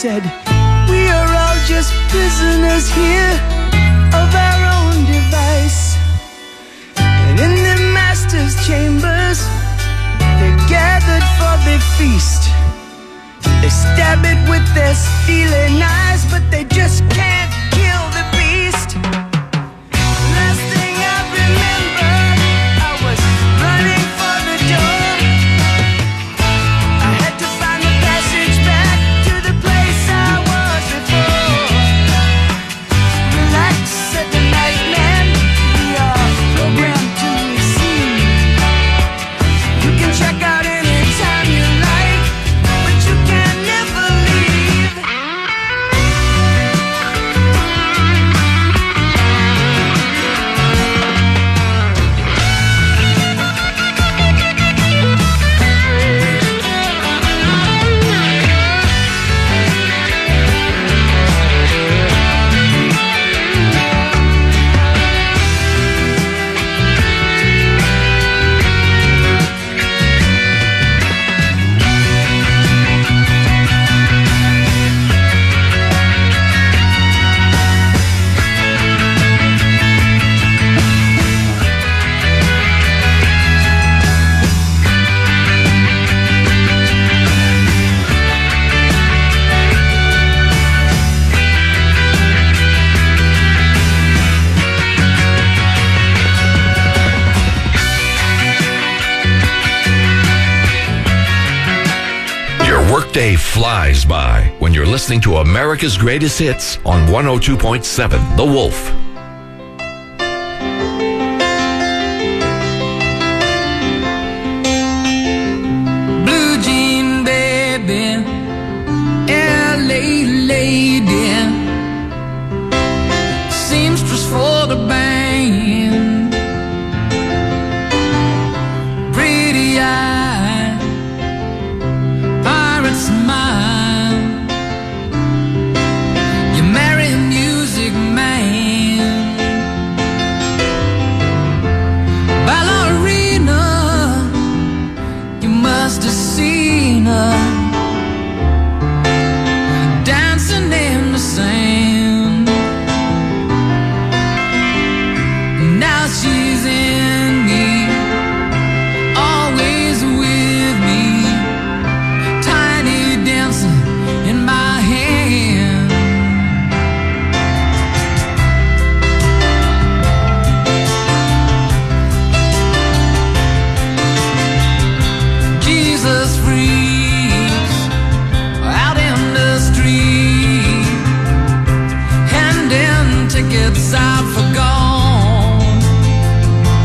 said, we are all just prisoners here of our own device. And in the master's chambers, they're gathered for the feast. They stab it with their stealing eyes, but they just can't kill the beast. Last thing I remember, I was running for the door. I had to find the passage back to the place I was before. Relax, said the night man, we are programmed to receive. You can check out anytime you like, but you can never leave. Workday flies by when you're listening to America's Greatest Hits on 102.7 The Wolf. Blue jean baby, LA lady, seamstress for the band, pretty eye, pirate smile. You marry a music man, ballerina. You must have seen her dancing in the sand. Now she's in me, always with me, tiny dancing in my hand. Jesus freaks out in the street, handing tickets out for gone.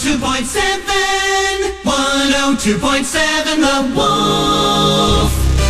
102.7 The Wolf.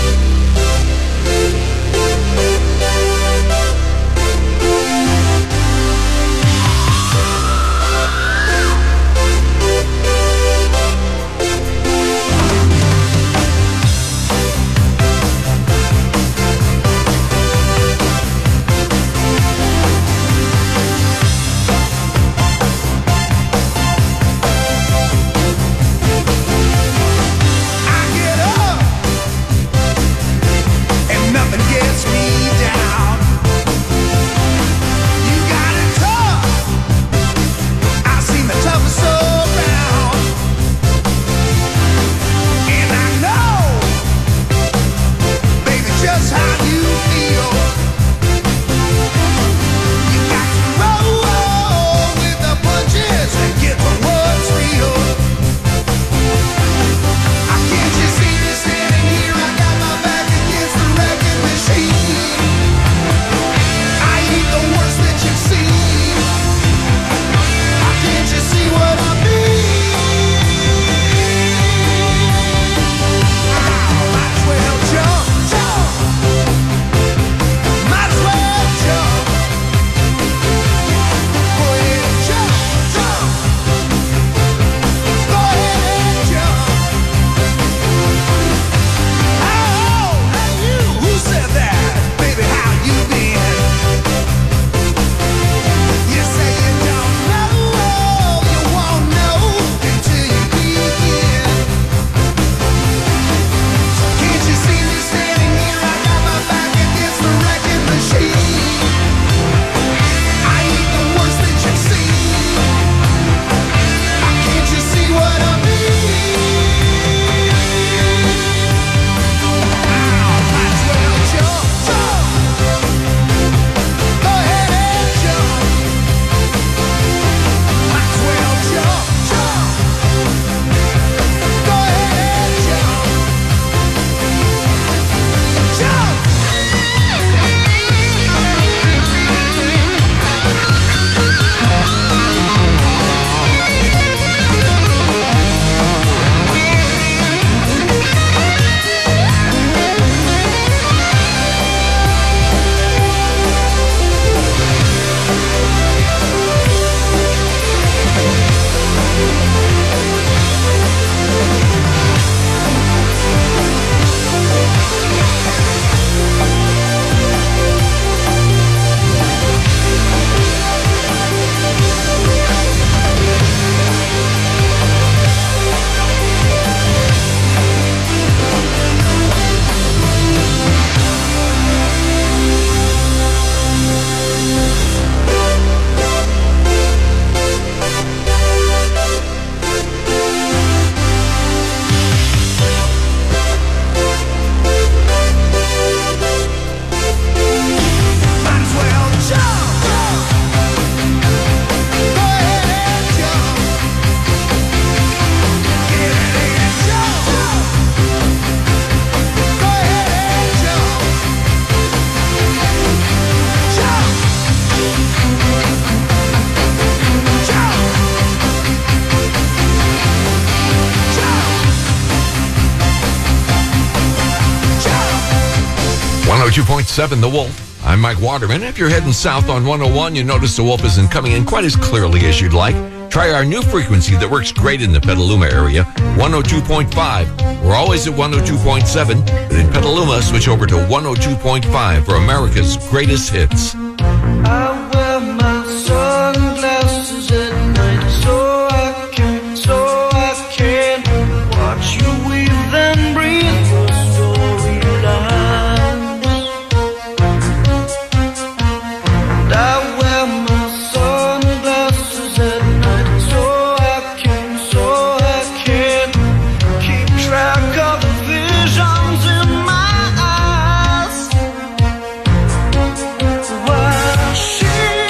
.7 The Wolf. I'm Mike Waterman. If you're heading south on 101, you notice the Wolf isn't coming in quite as clearly as you'd like. Try our new frequency that works great in the Petaluma area, 102.5. We're always at 102.7, but in Petaluma, switch over to 102.5 for America's greatest hits. I wear my sunglasses at night so I can watch you weave and breathe your storyline. And I wear my sunglasses at night so I can keep track of the visions in my eyes. While she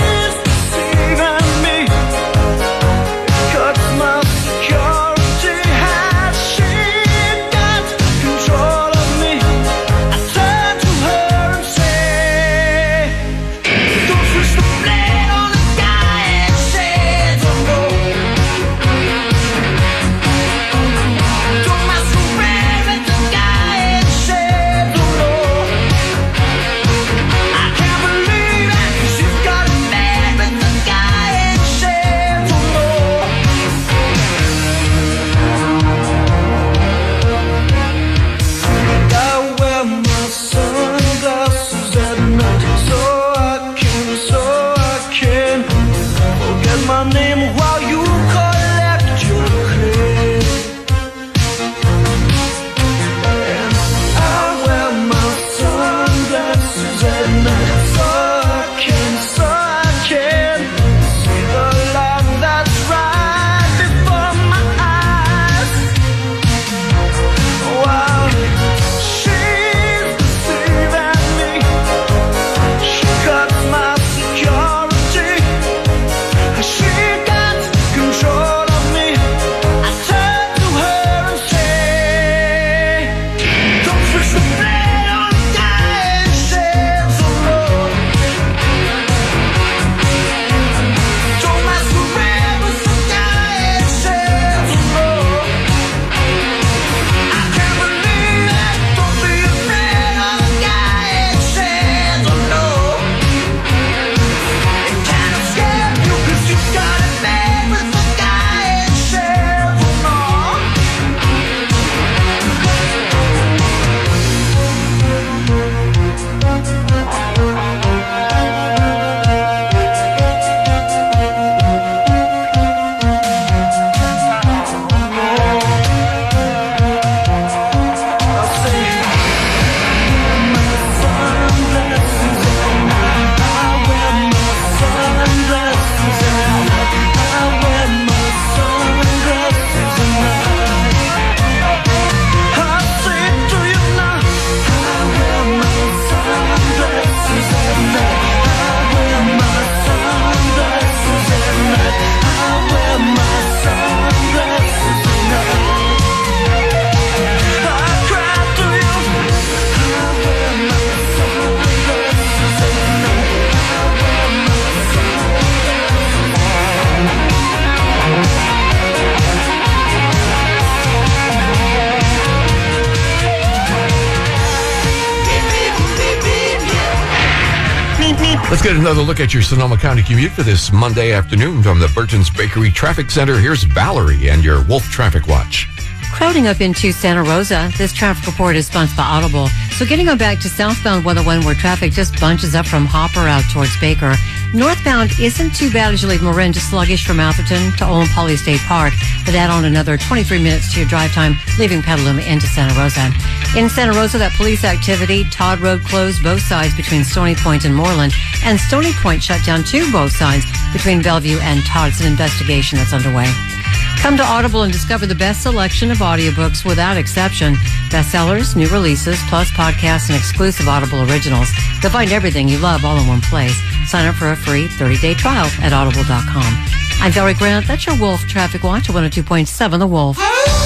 Let's get another look at your Sonoma County commute for this Monday afternoon from the Burton's Bakery Traffic Center. Here's Valerie and your Wolf Traffic Watch. Crowding up into Santa Rosa, this traffic report is sponsored by Audible. So getting on back to southbound 101 where traffic just bunches up from Hopper out towards Baker. Northbound isn't too bad as you leave Marin, just sluggish from Atherton to Olin Poly State Park. But add on another 23 minutes to your drive time, leaving Petaluma into Santa Rosa. In Santa Rosa, that police activity, Todd Road closed both sides between Stony Point and Moreland, and Stony Point shut down to both sides between Bellevue and Todd. It's an investigation that's underway. Come to Audible and discover the best selection of audiobooks without exception. Bestsellers, new releases, plus podcasts and exclusive Audible originals. You'll find everything you love all in one place. Sign up for a free 30-day trial at audible.com. I'm Valerie Grant. That's your Wolf Traffic Watch at 102.7 The Wolf.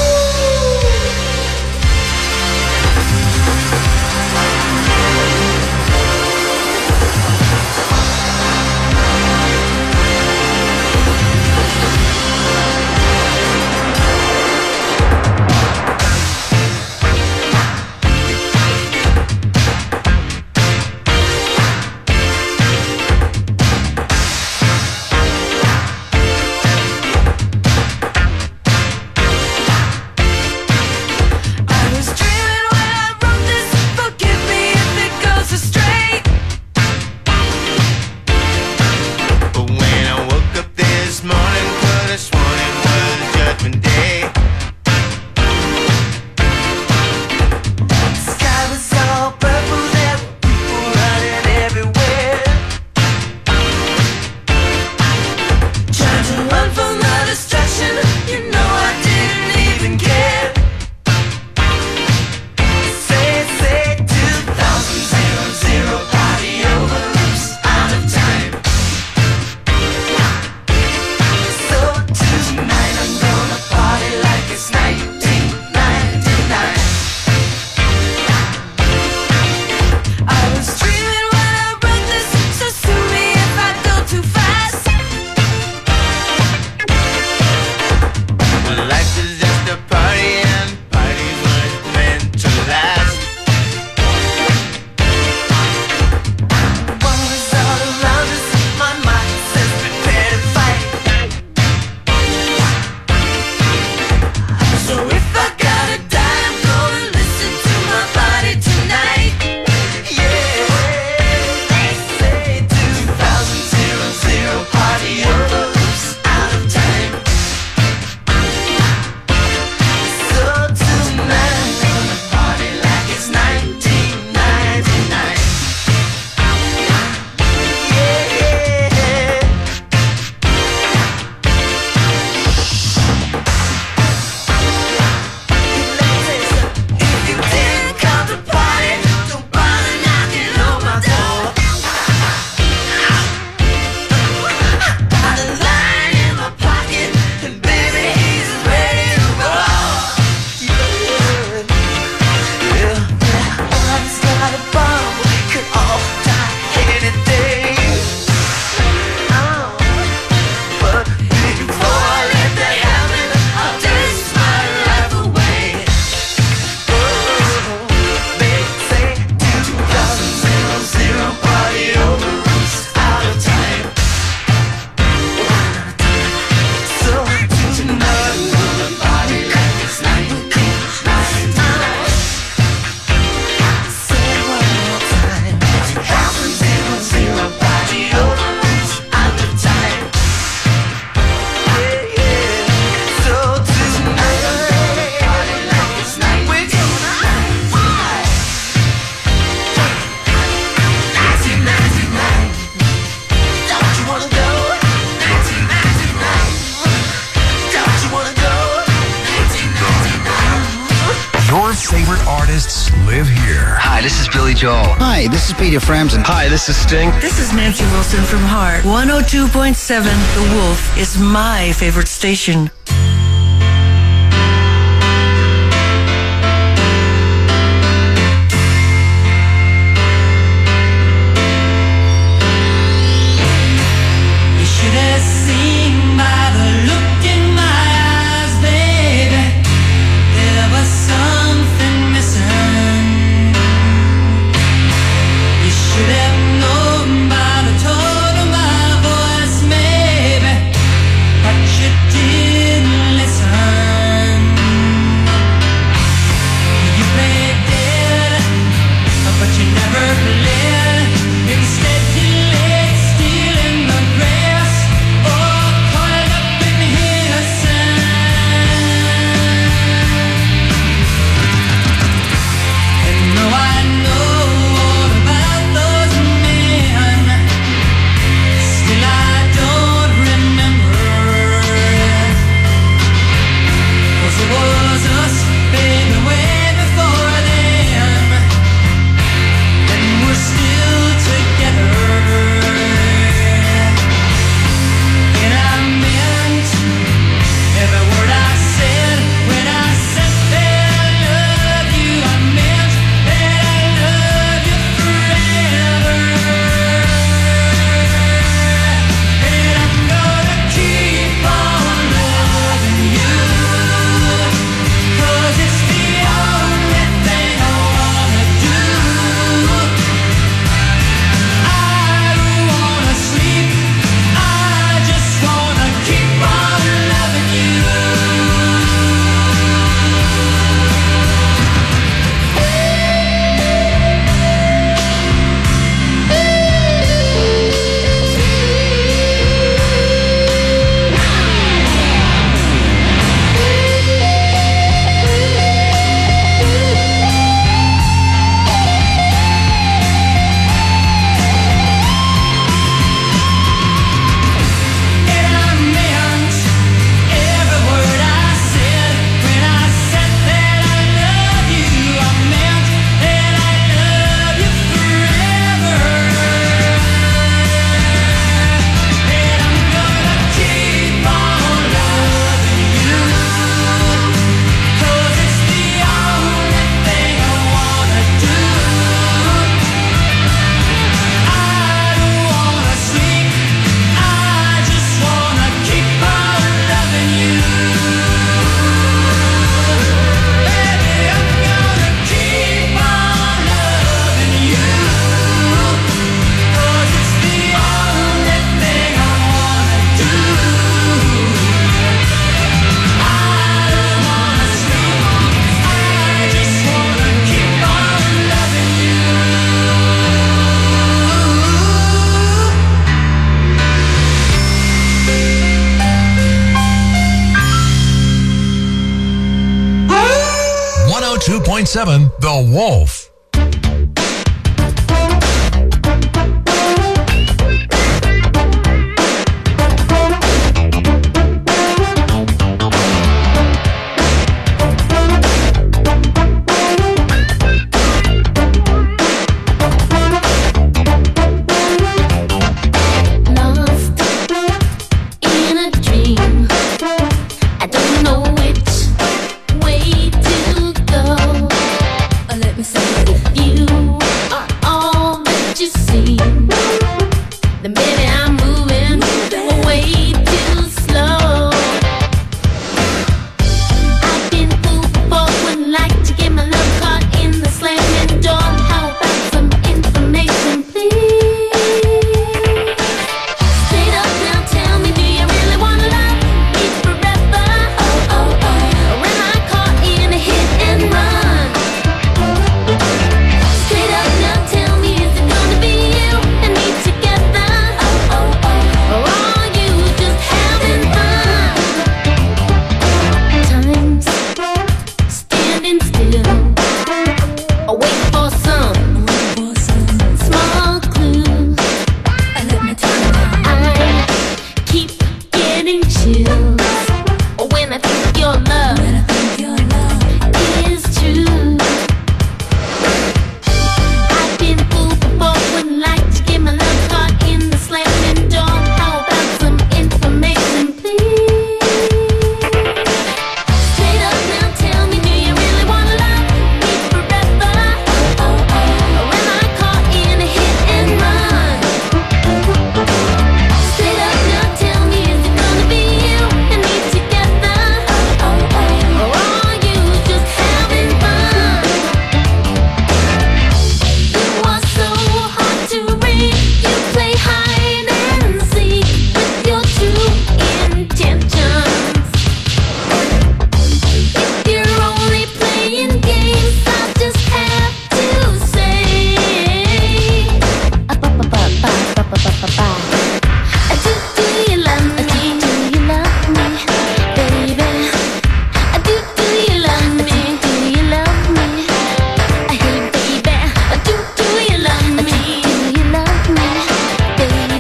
Hi, this is Billy Joel. Hi, this is Peter Frampton. Hi, this is Sting. This is Nancy Wilson from Heart. 102.7 The Wolf is my favorite station. Should have known by the time 102.7 The Wolf.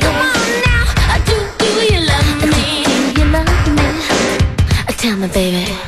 Baby.